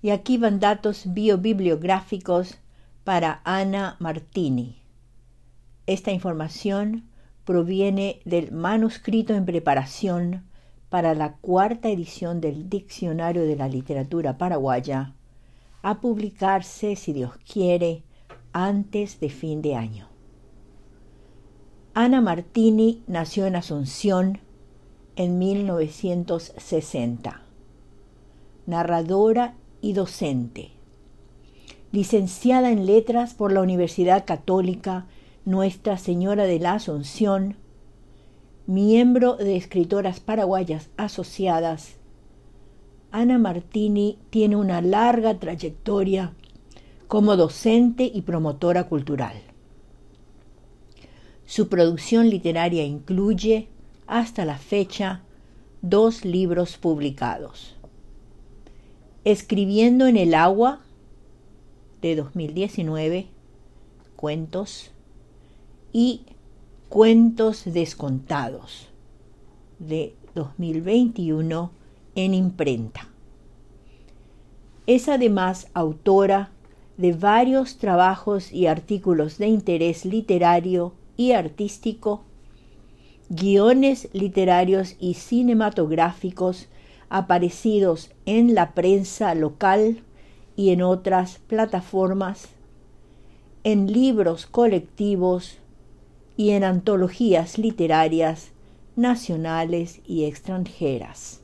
Y aquí van datos biobibliográficos para Ana Martini. Esta información proviene del manuscrito en preparación para la 4ª edición del Diccionario de la Literatura Paraguaya, a publicarse, si Dios quiere, antes de fin de año. Ana Martini nació en Asunción en 1960. Narradora y docente. Licenciada en Letras por la Universidad Católica Nuestra Señora de la Asunción, miembro de Escritoras Paraguayas Asociadas, Ana Martini tiene una larga trayectoria como docente y promotora cultural. Su producción literaria incluye, hasta la fecha, 2 libros publicados: Escribiendo en el agua, de 2019, cuentos, y Cuentos descontados, de 2021, en imprenta. Es además autora de varios trabajos y artículos de interés literario y artístico, guiones literarios y cinematográficos aparecidos en la prensa local y en otras plataformas, en libros colectivos y en antologías literarias nacionales y extranjeras.